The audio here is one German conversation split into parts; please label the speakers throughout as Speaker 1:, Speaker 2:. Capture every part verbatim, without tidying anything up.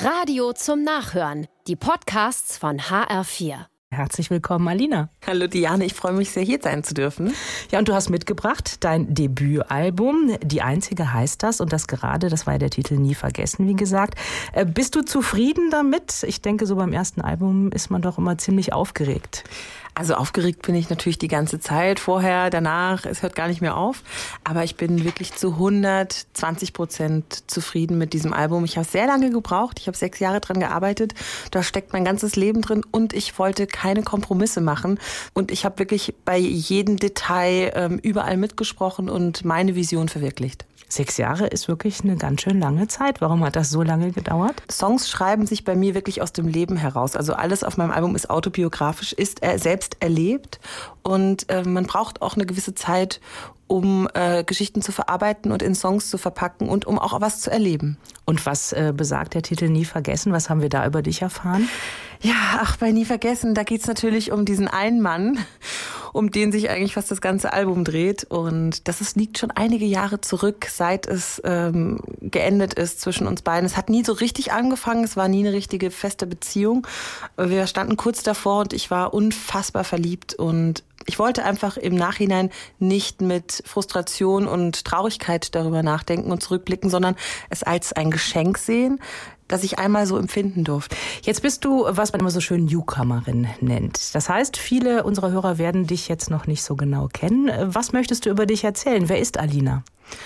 Speaker 1: Radio zum Nachhören. Die Podcasts von H R vier.
Speaker 2: Herzlich willkommen, Alina.
Speaker 3: Hallo Diane, ich freue mich sehr, hier sein zu dürfen.
Speaker 2: Ja, und du hast mitgebracht dein Debütalbum. Die Einzige heißt das. Und das gerade, das war ja der Titel Nie vergessen, wie gesagt. Äh, bist du zufrieden damit? Ich denke, so beim ersten Album ist man doch immer ziemlich aufgeregt.
Speaker 3: Also aufgeregt bin ich natürlich die ganze Zeit, vorher, danach, es hört gar nicht mehr auf. Aber ich bin wirklich zu hundertzwanzig Prozent zufrieden mit diesem Album. Ich habe sehr lange gebraucht, ich habe sechs Jahre dran gearbeitet. Da steckt mein ganzes Leben drin und ich wollte keine Kompromisse machen. Und ich habe wirklich bei jedem Detail ähm, überall mitgesprochen und meine Vision verwirklicht.
Speaker 2: Sechs Jahre ist wirklich eine ganz schön lange Zeit. Warum hat das so lange gedauert?
Speaker 3: Songs schreiben sich bei mir wirklich aus dem Leben heraus. Also alles auf meinem Album ist autobiografisch, ist er selbst erlebt. Und äh, man braucht auch eine gewisse Zeit, um äh, Geschichten zu verarbeiten und in Songs zu verpacken und um auch was zu erleben.
Speaker 2: Und was äh, besagt der Titel Nie vergessen? Was haben wir da über dich erfahren?
Speaker 3: Ja, ach, bei Nie vergessen, da geht's natürlich um diesen einen Mann, um den sich eigentlich fast das ganze Album dreht. Und das ist, liegt schon einige Jahre zurück, seit es ähm, geendet ist zwischen uns beiden. Es hat nie so richtig angefangen, es war nie eine richtige feste Beziehung. Wir standen kurz davor und ich war unfassbar verliebt. Und ich wollte einfach im Nachhinein nicht mit Frustration und Traurigkeit darüber nachdenken und zurückblicken, sondern es als ein Geschenk sehen, das ich einmal so empfinden durfte.
Speaker 2: Jetzt bist du, was man immer so schön Newcomerin nennt. Das heißt, viele unserer Hörer werden dich jetzt noch nicht so genau kennen. Was möchtest du über dich erzählen? Wer ist Alina?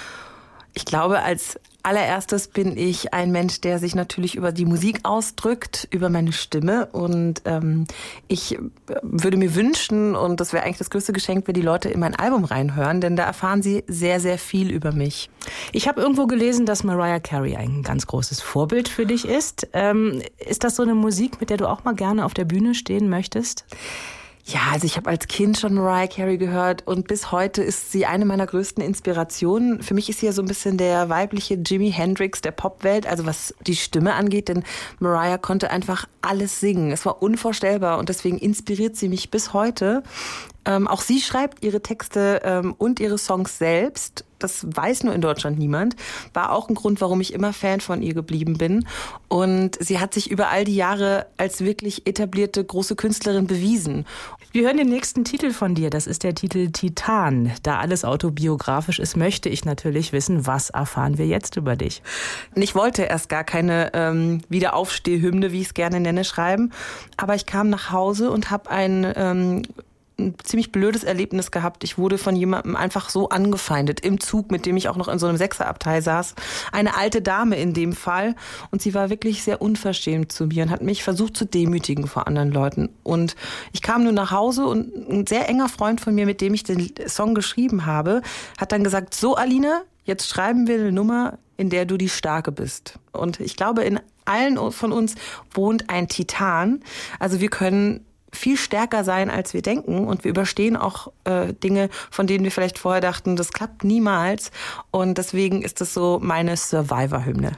Speaker 3: Ich glaube, als allererstes bin ich ein Mensch, der sich natürlich über die Musik ausdrückt, über meine Stimme. Und ähm, ich würde mir wünschen, und das wäre eigentlich das größte Geschenk, wenn die Leute in mein Album reinhören, denn da erfahren sie sehr, sehr viel über mich.
Speaker 2: Ich habe irgendwo gelesen, dass Mariah Carey ein ganz großes Vorbild für dich ist. Ähm, ist das so eine Musik, mit der du auch mal gerne auf der Bühne stehen möchtest?
Speaker 3: Ja, also ich habe als Kind schon Mariah Carey gehört und bis heute ist sie eine meiner größten Inspirationen. Für mich ist sie ja so ein bisschen der weibliche Jimi Hendrix der Popwelt, also was die Stimme angeht, denn Mariah konnte einfach alles singen. Es war unvorstellbar und deswegen inspiriert sie mich bis heute. Ähm, auch sie schreibt ihre Texte ähm, und ihre Songs selbst. Das weiß nur in Deutschland niemand. War auch ein Grund, warum ich immer Fan von ihr geblieben bin. Und sie hat sich über all die Jahre als wirklich etablierte große Künstlerin bewiesen.
Speaker 2: Wir hören den nächsten Titel von dir. Das ist der Titel Titan. Da alles autobiografisch ist, möchte ich natürlich wissen, was erfahren wir jetzt über dich?
Speaker 3: Ich wollte erst gar keine ähm, Wiederaufstehhymne, wie ich es gerne nenne, schreiben. Aber ich kam nach Hause und habe ein ähm, ein ziemlich blödes Erlebnis gehabt. Ich wurde von jemandem einfach so angefeindet im Zug, mit dem ich auch noch in so einem Sechserabteil saß. Eine alte Dame in dem Fall. Und sie war wirklich sehr unverschämt zu mir und hat mich versucht zu demütigen vor anderen Leuten. Und ich kam nur nach Hause und ein sehr enger Freund von mir, mit dem ich den Song geschrieben habe, hat dann gesagt, so Alina, jetzt schreiben wir eine Nummer, in der du die Starke bist. Und ich glaube, in allen von uns wohnt ein Titan. Also wir können viel stärker sein, als wir denken. Und wir überstehen auch äh, Dinge, von denen wir vielleicht vorher dachten, das klappt niemals. Und deswegen ist es so meine Survivor-Hymne.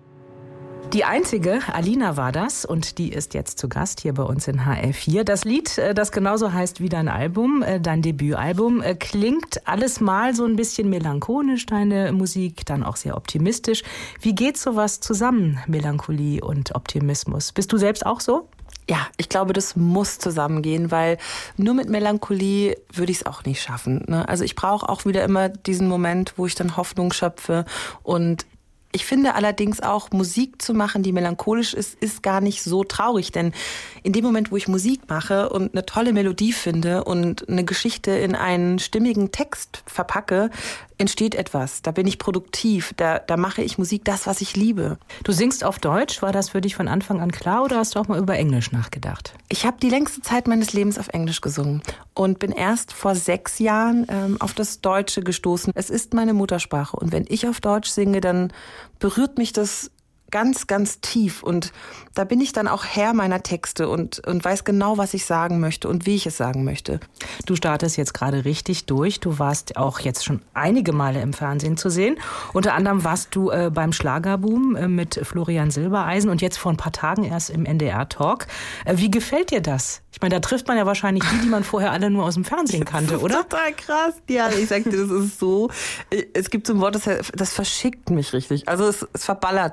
Speaker 2: Die Einzige, Alina war das, und die ist jetzt zu Gast hier bei uns in H R vier. Das Lied, das genauso heißt wie dein Album, dein Debütalbum, klingt alles mal so ein bisschen melancholisch, deine Musik, dann auch sehr optimistisch. Wie geht sowas zusammen, Melancholie und Optimismus? Bist du selbst auch so?
Speaker 3: Ja, ich glaube, das muss zusammengehen, weil nur mit Melancholie würde ich es auch nicht schaffen, ne? Also ich brauche auch wieder immer diesen Moment, wo ich dann Hoffnung schöpfe. Und ich finde allerdings auch, Musik zu machen, die melancholisch ist, ist gar nicht so traurig. Denn in dem Moment, wo ich Musik mache und eine tolle Melodie finde und eine Geschichte in einen stimmigen Text verpacke, entsteht etwas. Da bin ich produktiv. Da, da mache ich Musik, das, was ich liebe.
Speaker 2: Du singst auf Deutsch. War das für dich von Anfang an klar oder hast du auch mal über Englisch nachgedacht?
Speaker 3: Ich habe die längste Zeit meines Lebens auf Englisch gesungen und bin erst vor sechs Jahren ähm, auf das Deutsche gestoßen. Es ist meine Muttersprache und wenn ich auf Deutsch singe, dann berührt mich das ganz, ganz tief. Und da bin ich dann auch Herr meiner Texte und, und weiß genau, was ich sagen möchte und wie ich es sagen möchte.
Speaker 2: Du startest jetzt gerade richtig durch. Du warst auch jetzt schon einige Male im Fernsehen zu sehen. Unter anderem warst du äh, beim Schlagerboom äh, mit Florian Silbereisen und jetzt vor ein paar Tagen erst im N D R-Talk. Äh, wie gefällt dir das? Ich meine, da trifft man ja wahrscheinlich die, die man vorher alle nur aus dem Fernsehen kannte, oder?
Speaker 3: Total krass. Ja, ich sag dir, das ist so. Es gibt so ein Wort, das, das verschickt mich richtig. Also es, es verballert mich. Also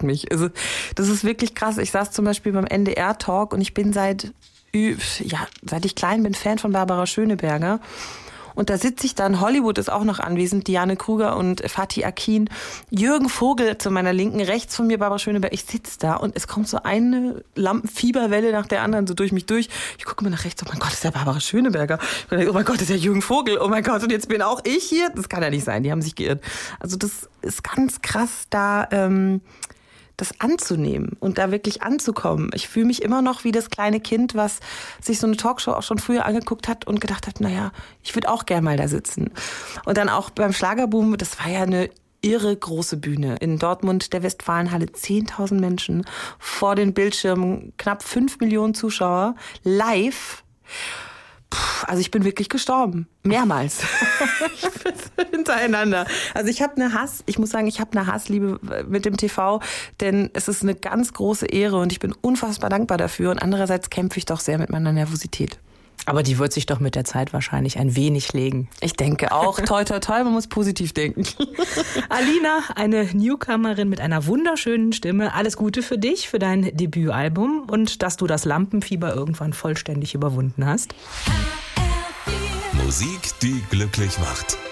Speaker 3: das ist wirklich krass. Ich saß zum Beispiel beim N D R-Talk und ich bin seit, ja, seit ich klein bin Fan von Barbara Schöneberger. Und da sitze ich dann, Hollywood ist auch noch anwesend, Diane Kruger und Fatih Akin, Jürgen Vogel zu meiner Linken, rechts von mir Barbara Schöneberger. Ich sitze da und es kommt so eine Lampenfieberwelle nach der anderen so durch mich durch. Ich gucke mir nach rechts, oh mein Gott, ist ja Barbara Schöneberger. Oh mein Gott, ist ja Jürgen Vogel. Oh mein Gott, und jetzt bin auch ich hier. Das kann ja nicht sein, die haben sich geirrt. Also das ist ganz krass, da ähm, das anzunehmen und da wirklich anzukommen. Ich fühle mich immer noch wie das kleine Kind, was sich so eine Talkshow auch schon früher angeguckt hat und gedacht hat, naja, ich würde auch gern mal da sitzen. Und dann auch beim Schlagerboom, das war ja eine irre große Bühne. In Dortmund, der Westfalenhalle, zehntausend Menschen, vor den Bildschirmen knapp fünf Millionen Zuschauer, live. Puh, also ich bin wirklich gestorben. Mehrmals. Hintereinander. Also ich habe eine Hass, ich muss sagen, ich habe eine Hassliebe mit dem T V, denn es ist eine ganz große Ehre und ich bin unfassbar dankbar dafür. Und andererseits kämpfe ich doch sehr mit meiner Nervosität.
Speaker 2: Aber die wird sich doch mit der Zeit wahrscheinlich ein wenig legen.
Speaker 3: Ich denke auch. Toi, toi, toi, man muss positiv denken.
Speaker 2: Alina, eine Newcomerin mit einer wunderschönen Stimme. Alles Gute für dich, für dein Debütalbum und dass du das Lampenfieber irgendwann vollständig überwunden hast.
Speaker 4: Musik, die glücklich macht.